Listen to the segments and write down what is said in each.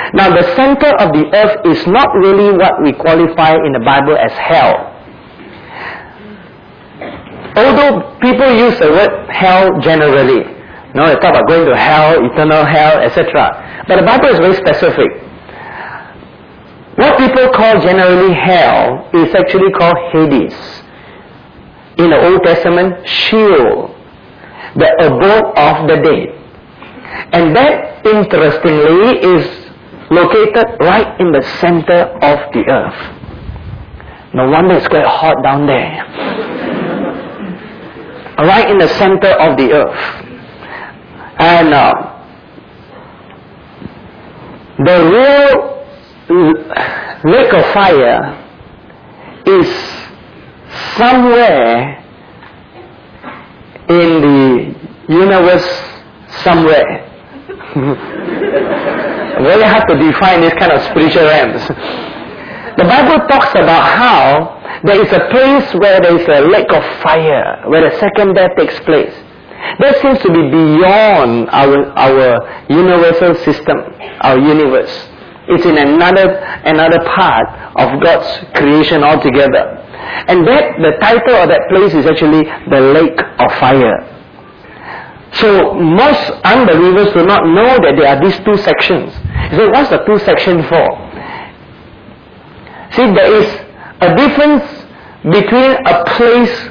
Now, the center of the earth is not really what we qualify in the Bible as hell. Although people use the word hell generally, they talk about going to hell, eternal hell, etc. But the Bible is very specific. What people call generally hell is actually called Hades. In the Old Testament, Sheol, the abode of the dead. And that, interestingly, is located right in the center of the earth. No wonder it's quite hot down there. Right in the center of the earth. And the real lake of fire is somewhere in the universe somewhere. Very hard to define this kind of spiritual realms. The Bible talks about how there is a place where there is a lake of fire, where the second death takes place. That seems to be beyond our universal system, our universe. It's in another part of God's creation altogether. And the title of that place is actually the lake of fire. So most unbelievers do not know that there are these two sections. So what's the two sections for? See, there is a difference between a place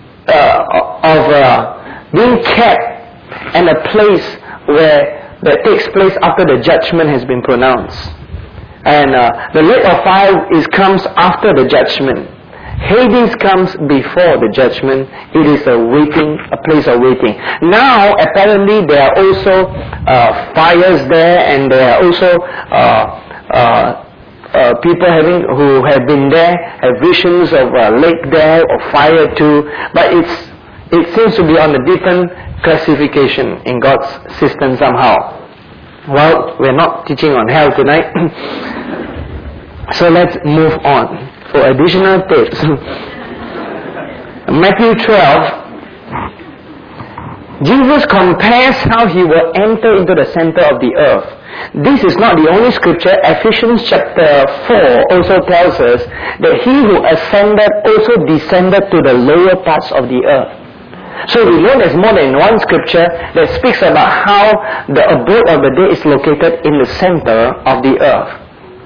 of being kept and a place that takes place after the judgment has been pronounced. And the lake of fire comes after the judgment. Hades comes before the judgment. It is a place of waiting. Now, apparently, there are also fires there, and there are also people who have been there, have visions of a lake there, of fire too. But it seems to be on a different classification in God's system somehow. Well, we're not teaching on hell tonight. So let's move on for additional tips. Matthew 12. Jesus compares how he will enter into the center of the earth. This is not the only scripture. Ephesians chapter 4 also tells us that he who ascended also descended to the lower parts of the earth. So we know there's more than one scripture that speaks about how the abode of the dead is located in the center of the earth.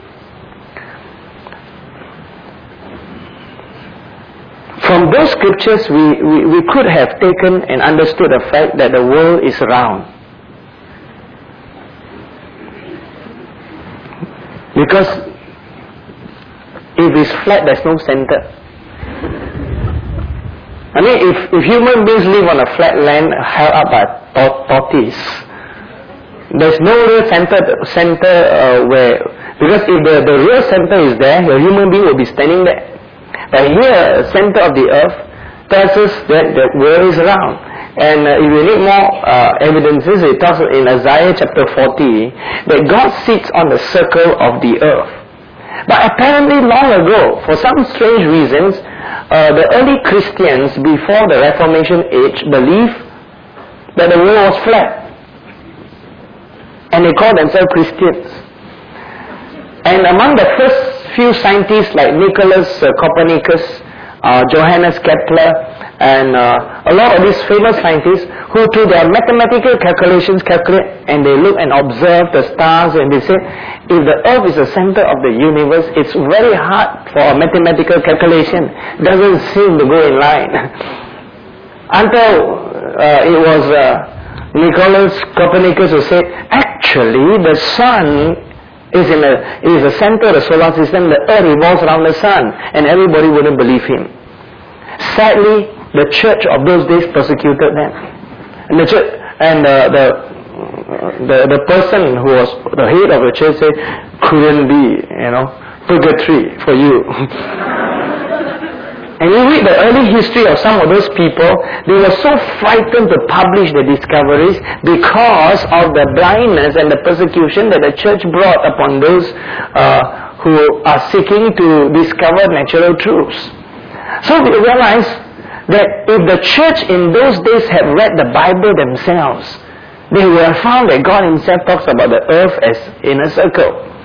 From those scriptures, we could have taken and understood the fact that the world is round. Because if it's flat, there's no center. I mean, if human beings live on a flat land held up by tortoise, there's no real center where, because if the real center is there, the human being will be standing there. But here, center of the earth tells us that the world is round. And if you need more evidences, it talks in Isaiah chapter 40 that God sits on the circle of the earth. But apparently long ago, for some strange reasons, the early Christians before the Reformation age believed that the world was flat. And they called themselves Christians. And among the first few scientists like Nicholas Copernicus, Johannes Kepler, and a lot of these famous scientists who through their mathematical calculations calculate, and they look and observe the stars, and they say if the earth is the center of the universe, it's very hard for a mathematical calculation. It doesn't seem to go in line. Until it was Nicholas Copernicus who said, actually the sun is the center of the solar system, the earth revolves around the sun, and everybody wouldn't believe him. Sadly, the church of those days persecuted them. And the church, and the person who was the head of the church said, couldn't be, purgatory for you. And you read the early history of some of those people, they were so frightened to publish the discoveries because of the blindness and the persecution that the church brought upon those who are seeking to discover natural truths. So we realize that if the church in those days had read the Bible themselves, they would have found that God himself talks about the earth as in a circle.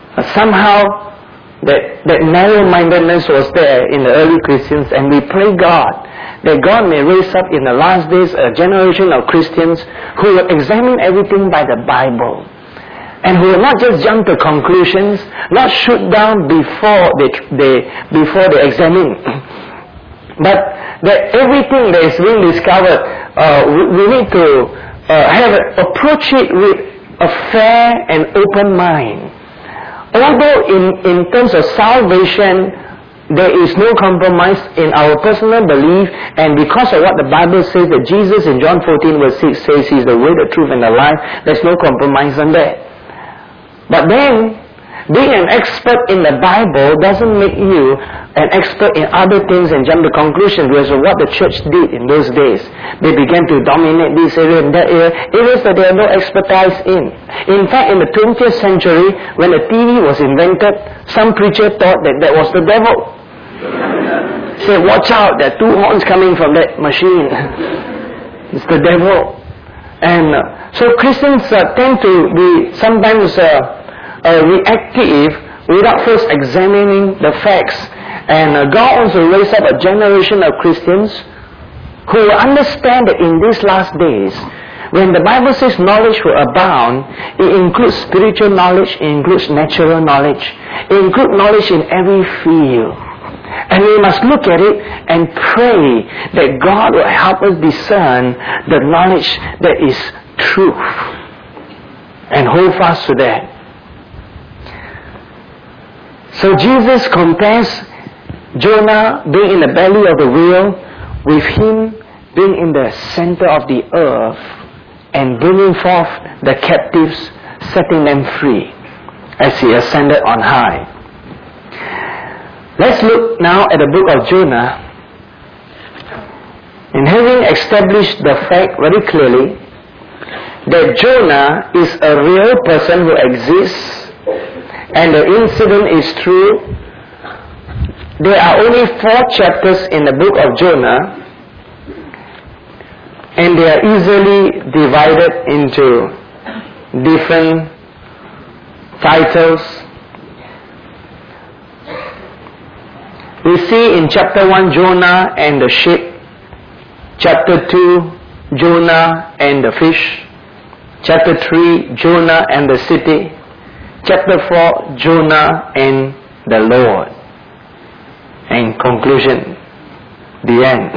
somehow that narrow-mindedness was there in the early Christians, and we pray God that God may raise up in the last days a generation of Christians who will examine everything by the Bible, and who will not just jump to conclusions, not shoot down before they examine, but that everything that is being discovered, we need to approach it with a fair and open mind. Although in terms of salvation, there is no compromise in our personal belief, and because of what the Bible says that Jesus in John 14 verse 6 says He is the way, the truth and the life, there's no compromise on that. But then, being an expert in the Bible doesn't make you an expert in other things and jump to conclusions, because of what the church did in those days. They began to dominate this area and that area, areas that they had no expertise in. In fact, in the 20th century, when the TV was invented, some preacher thought that was the devil. Say, watch out, there are two horns coming from that machine. It's the devil. And so Christians tend to be sometimes reactive without first examining the facts. And God wants to raise up a generation of Christians who will understand that in these last days, when the Bible says knowledge will abound, it includes spiritual knowledge, it includes natural knowledge, it includes knowledge in every field. And we must look at it and pray that God will help us discern the knowledge that is truth, and hold fast to that. So Jesus compares Jonah being in the belly of the whale with him being in the center of the earth and bringing forth the captives, setting them free as he ascended on high. Let's look now at the book of Jonah. And having established the fact very clearly that Jonah is a real person who exists and the incident is true, there are only 4 chapters in the book of Jonah, and they are easily divided into different titles. We see in chapter 1 Jonah and the ship, chapter 2 Jonah and the fish, chapter 3 Jonah and the city, chapter 4 Jonah and the Lord. And conclusion, the end.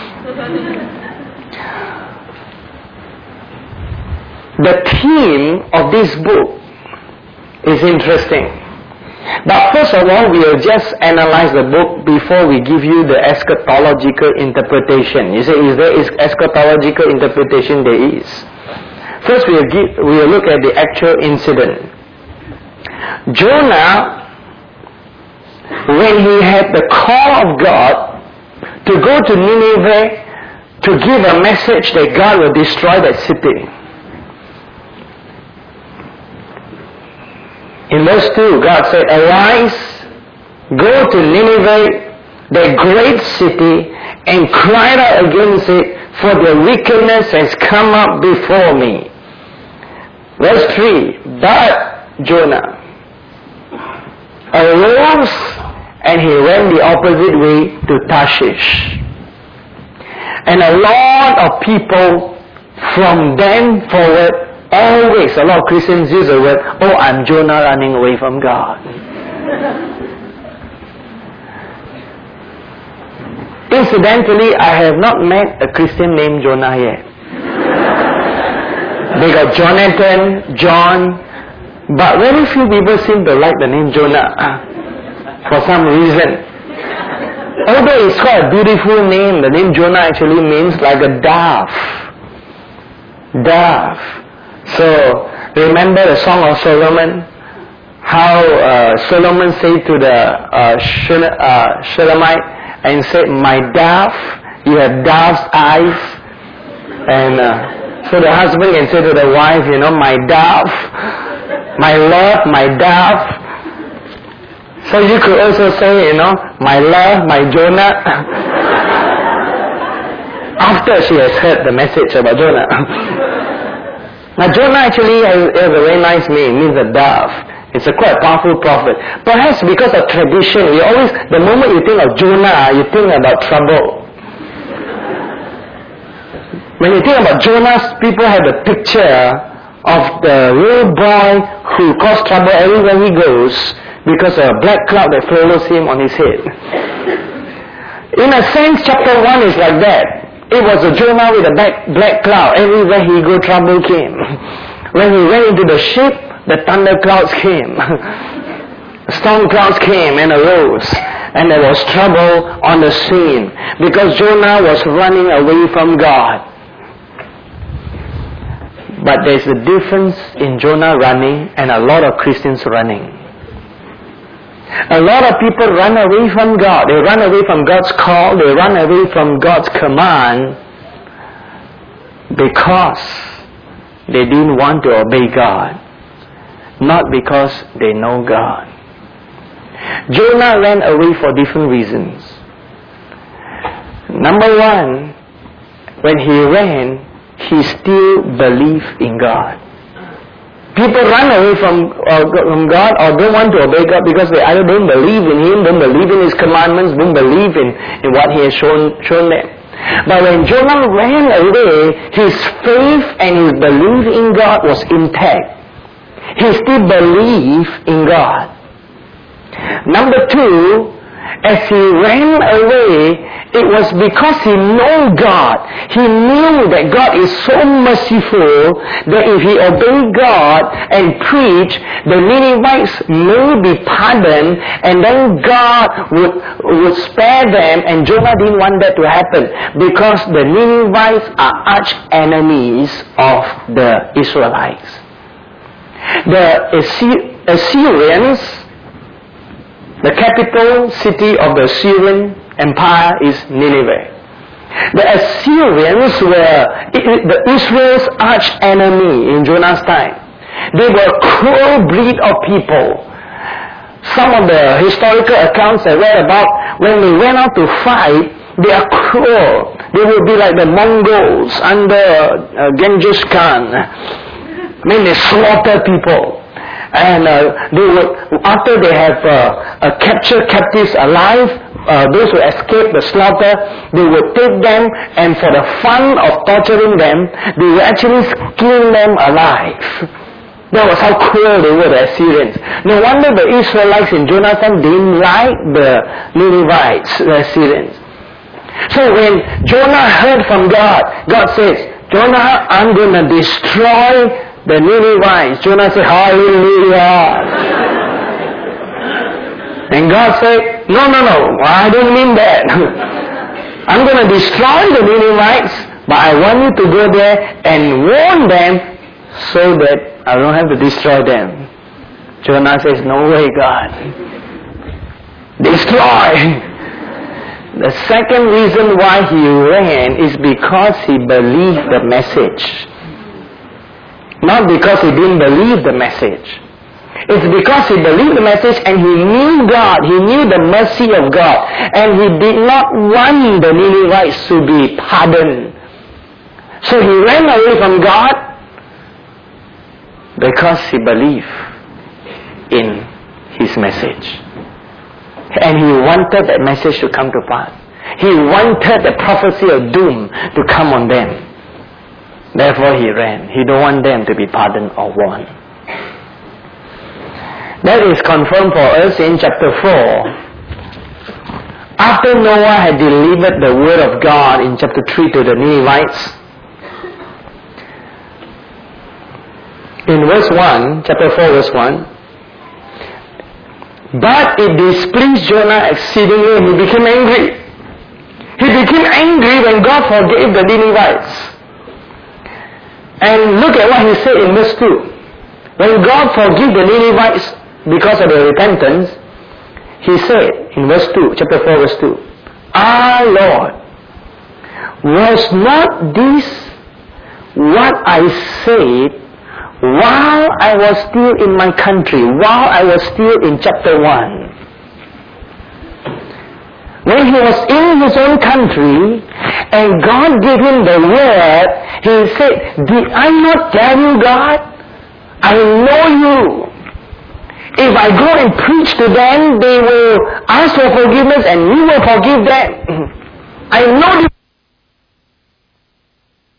The theme of this book is interesting. But first of all, we will just analyze the book before we give you the eschatological interpretation. You say, is there eschatological interpretation? There is. First, we will look at the actual incident. Jonah, when he had the call of God to go to Nineveh to give a message that God will destroy that city. In verse 2, God said, arise, go to Nineveh, the great city, and cry out against it, for their wickedness has come up before me. Verse 3, but Jonah arose and he went the opposite way to Tarshish. And a lot of people from then forward, always, a lot of Christians use the word, oh, I'm Jonah running away from God. Incidentally, I have not met a Christian named Jonah yet. They got Jonathan, John, but very few people seem to like the name Jonah for some reason. Although it's quite a beautiful name, the name Jonah actually means like a dove. Dove. So, remember the Song of Solomon? How Solomon said to the Shulamite and said, my dove, you have dove's eyes. And so the husband can say to the wife, you know, my dove, my love, my dove. So you could also say, you know, my love, my Jonah. After she has heard the message about Jonah. Now Jonah actually has a very nice name, means a dove. It's a quite powerful prophet. Perhaps because of tradition, the moment you think of Jonah, you think about trouble. When you think about Jonah, people have the picture of the little boy who caused trouble everywhere he goes because of a black cloud that follows him on his head. In a sense, chapter 1 is like that. It was a Jonah with a black cloud. Everywhere he go, trouble came. When he went into the ship, the thunder clouds came. Storm clouds came and arose. And there was trouble on the scene because Jonah was running away from God. But there's a difference in Jonah running and a lot of Christians running. A lot of people run away from God. They run away from God's call. They run away from God's command because they didn't want to obey God, not because they know God. Jonah ran away for different reasons. Number one, when he ran, he still believed in God. People run away from God or don't want to obey God because they either don't believe in Him, don't believe in His commandments, don't believe in what He has shown them. But when Jonah ran away, his faith and his belief in God was intact. He still believed in God. Number two, as he ran away, it was because he knew God. He knew that God is so merciful that if he obeyed God and preached, the Ninevites may be pardoned and then God would spare them, and Jonah didn't want that to happen because the Ninevites are arch enemies of the Israelites. The Assyrians, the capital city of the Assyrian Empire is Nineveh. The Assyrians were the Israel's arch enemy in Jonah's time. They were a cruel breed of people. Some of the historical accounts I read about, when they went out to fight, they are cruel. They would be like the Mongols under Genghis Khan. I mean, they slaughter people. And they would, after they have captured captives alive, those who escaped the slaughter, they would take them, and for the fun of torturing them, they would actually skin them alive. That was how cruel they were, the Assyrians. No wonder the Israelites in Jonah's time didn't like the Ninevites, the Assyrians. So when Jonah heard from God, God says, Jonah, I'm going to destroy the Ninevites. Jonah said, hallelujah. And God said, no, I don't mean that. I'm going to destroy the Ninevites, but I want you to go there and warn them so that I don't have to destroy them. Jonah says, no way, God. Destroy. The second reason why he ran is because he believed the message. Not because he didn't believe the message. It's because he believed the message and he knew God. He knew the mercy of God. And he did not want the Ninevites to be pardoned. So he ran away from God because he believed in his message. And he wanted that message to come to pass. He wanted the prophecy of doom to come on them. Therefore he ran. He don't want them to be pardoned or warned. That is confirmed for us in chapter 4. After Noah had delivered the word of God in chapter 3 to the Ninevites, in verse 1, chapter 4 verse 1, but it displeased Jonah exceedingly and he became angry. He became angry when God forgave the Ninevites. And look at what he said in verse 2. When God forgave the Ninevites because of their repentance, he said in verse 2, chapter 4 verse 2, Lord, was not this what I said while I was still in my country, while I was still in chapter 1? When he was in his own country and God gave him the word, he said, did I not tell you, God? I know you. if I go and preach to them, they will ask for forgiveness and you will forgive them.